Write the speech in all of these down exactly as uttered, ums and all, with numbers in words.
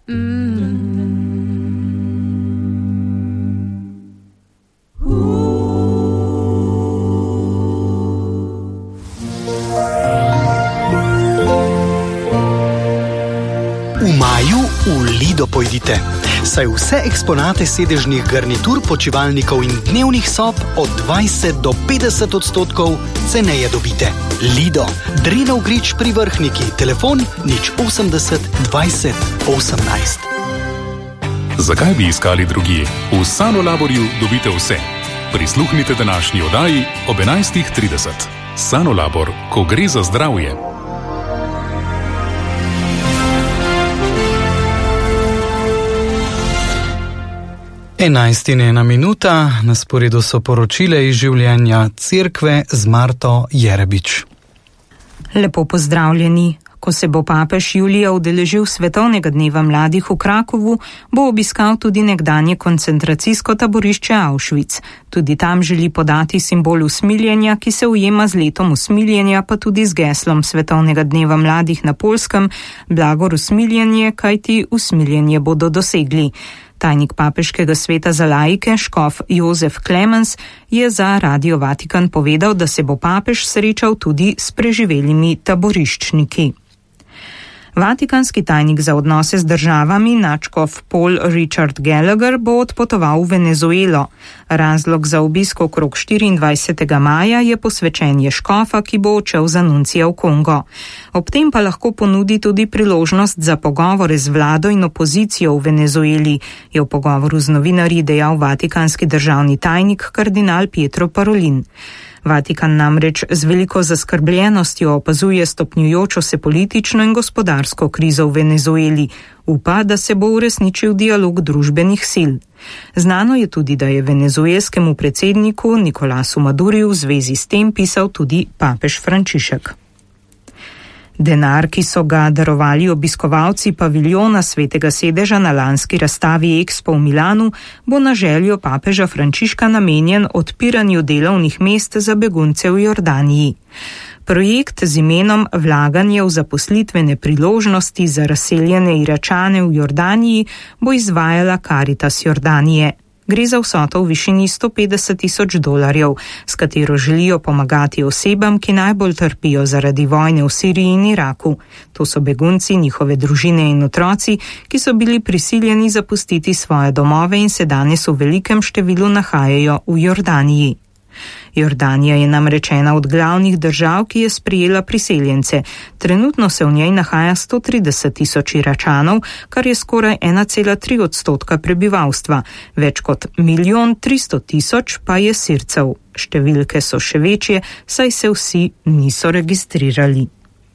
V maju v Lido pojdite, saj vse eksponate sedežnih garnitur, počivalnikov in dnevnih sob od dvajset do petdeset odstotkov ceneje dobite. Lido, Drenov grič pri Vrhniki, telefon nič osemdeset dvajset osemnajst. Zakaj bi iskali drugje? V Sanolaborju dobite vse. Prisluhnite današnji oddaji ob enajstih trideset. Sanolabor, ko gre za zdravje. enajst in ena minuta, na sporedu so poročile iz življenja Cerkve z Marto Jerebič. Lepo pozdravljeni. Ko se bo papež julija udeležil Svetovnega dneva mladih v Krakovu, bo obiskal tudi nekdanje koncentracijsko taborišče Auschwitz. Tudi tam želi podati simbol usmiljenja, ki se ujema z letom usmiljenja, pa tudi z geslom Svetovnega dneva mladih na Poljskem: blagor usmiljenje, kajti usmiljenje bodo dosegli. Tajnik papeškega sveta za laike, škof Jozef Klemens, je za Radio Vatikan povedal, da se bo papež srečal tudi s preživelimi taboriščniki. Vatikanski tajnik za odnose z državami, nadškof Paul Richard Gallagher, bo odpotoval v Venezuelo. Razlog za obisk okrog štiriindvajsetega maja je posvečenje škofa, ki bo odšel za nuncija v Kongo. Ob tem pa lahko ponudi tudi priložnost za pogovore z vlado in opozicijo v Venezueli, je v pogovoru z novinarji dejal vatikanski državni tajnik kardinal Pietro Parolin. Vatikan namreč z veliko zaskrbljenostjo opazuje stopnjujočo se politično in gospodarsko krizo v Venezueli. Upa, da se bo uresničil dialog družbenih sil. Znano je tudi, da je venezuelskemu predsedniku Nikolasu Maduriju v zvezi s tem pisal tudi papež Frančišek. Denar, ki so ga darovali obiskovalci paviljona Svetega sedeža na lanski razstavi Expo v Milanu, bo na željo papeža Frančiška namenjen odpiranju delovnih mest za begunce v Jordaniji. Projekt z imenom Vlaganje v zaposlitvene priložnosti za razseljene Iračane v Jordaniji bo izvajala Caritas Jordanije. Gre za vsoto v višini sto petdeset tisoč dolarjev, s katero želijo pomagati osebam, ki najbolj trpijo zaradi vojne v Siriji in Iraku. To so begunci, njihove družine in otroci, ki so bili prisiljeni zapustiti svoje domove in se danes v velikem številu nahajajo v Jordaniji. Jordanija je namreč ena od glavnih držav, ki je sprejela priseljence. Trenutno se v njej nahaja sto trideset tisoč Iračanov, kar je skoraj ena cela tri odstotka prebivalstva. Več kot milijon tristo tisoč pa je Sircev. Številke so še večje, saj se vsi niso registrirali.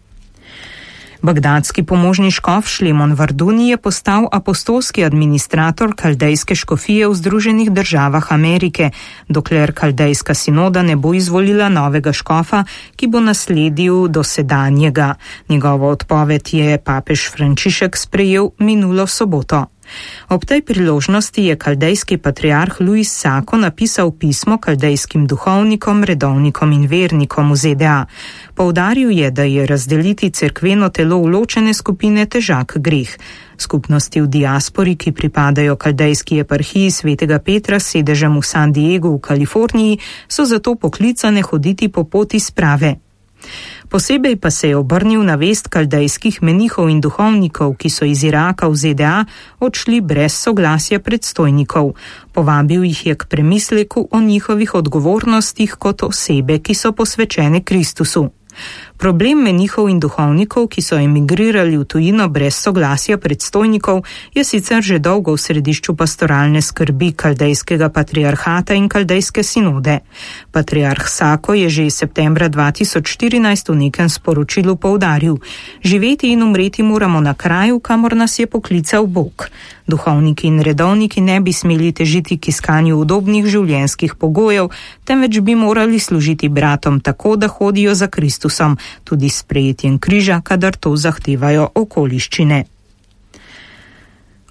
Bagdadski pomožni škof Šlemon Varduni je postal apostolski administrator kaldejske škofije v Združenih državah Amerike, dokler kaldejska sinoda ne bo izvolila novega škofa, ki bo nasledil dosedanjega. Njegovo odpoved je papež Frančišek sprejel minulo soboto. Ob tej priložnosti je kaldejski patriarh Louis Sako napisal pismo kaldejskim duhovnikom, redovnikom in vernikom v Z D A. Poudaril je, da je razdeliti cerkveno telo v ločene skupine težak greh. Skupnosti v diaspori, ki pripadajo kaldejski eparhiji Svetega Petra s sedežem v San Diegu v Kaliforniji, so zato poklicane hoditi po poti sprave. Posebej pa se je obrnil na vest kaldejskih menihov in duhovnikov, ki so iz Iraka v Z D A odšli brez soglasja predstojnikov. Povabil jih je k premisleku o njihovih odgovornostih kot osebe, ki so posvečene Kristusu. Problem menihov in duhovnikov, ki so emigrirali v tujino brez soglasja predstojnikov, je sicer že dolgo v središču pastoralne skrbi kaldejskega patriarhata in kaldejske sinode. Patriarh Sako je že septembra dva tisoč štirinajst v nekem sporočilu poudaril: živeti in umreti moramo na kraju, kamor nas je poklical Bog. Duhovniki in redovniki ne bi smeli težiti k iskanju udobnih življenjskih pogojev, temveč bi morali služiti bratom tako, da hodijo za Kristusom, tudi s sprejetjem križa, kadar to zahtevajo okoliščine.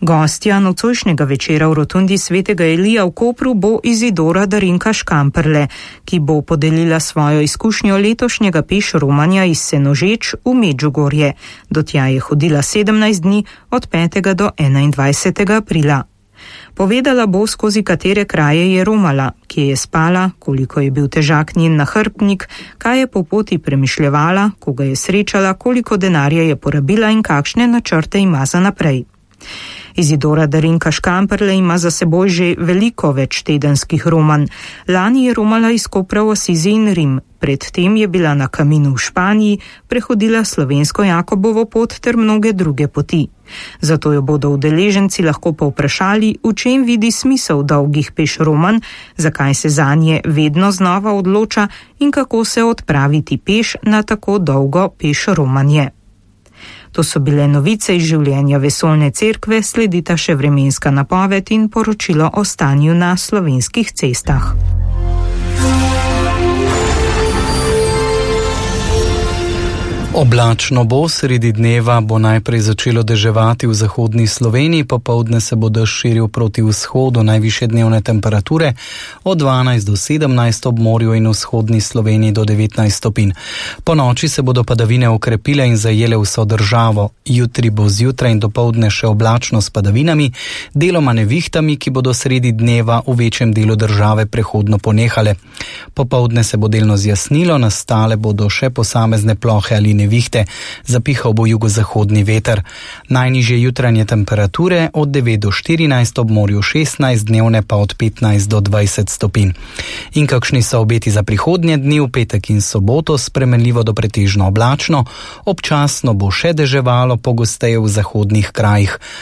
Gostja nocojšnjega večera v rotundi Svetega Elija v Kopru bo Izidora Darinka Škamperle, ki bo podelila svojo izkušnjo letošnjega peš romanja iz Senožeč v Medžugorje. Do tja je hodila sedemnajst dni od petega do enaindvajsetega aprila. Povedala bo, skozi katere kraje je romala, kje je spala, koliko je bil težak njen nahrbtnik, kaj je po poti premišljevala, koga je srečala, koliko denarja je porabila in kakšne načrte ima za naprej. Izidora Darinka Škamperle ima za seboj že veliko več tedenskih romanj. Lani je romala iz Kopra v Asizi in Rim, predtem je bila na Kaminu v Španiji, prehodila slovensko Jakobovo pot ter mnoge druge poti. Zato jo bodo udeleženci lahko povprašali, v čem vidi smisel dolgih peš romanj, zakaj se zanje vedno znova odloča in kako se odpraviti peš na tako dolgo peš romanje. To so bile novice iz življenja Vesoljne cerkve, sledita še vremenska napoved in poročilo o stanju na slovenskih cestah. Oblačno bo, sredi dneva bo najprej začelo deževati v zahodni Sloveniji, popoldne se bo dež širil proti vzhodu, najvišje dnevne temperature od dvanajst do sedemnajst ob morju in v vzhodni Sloveniji do devetnajst stopinj. Po noči se bodo padavine okrepile in zajele vso državo. Jutri bo zjutraj in dopoldne še oblačno s padavinami, deloma nevihtami, ki bodo sredi dneva v večjem delu države prehodno ponehale. Popoldne se bo delno zjasnilo, nastale bodo še posamezne plohe ali nevihte, zapihal bo jugozahodni veter. Najnižje jutranje temperature od devet do štirinajst, ob morju šestnajst, dnevne pa od petnajst do dvajset stopinj. In kakšni so obeti za prihodnje dni? V petek in soboto spremenljivo do pretežno oblačno, občasno bo še deževalo, pogosteje v zahodnih krajih.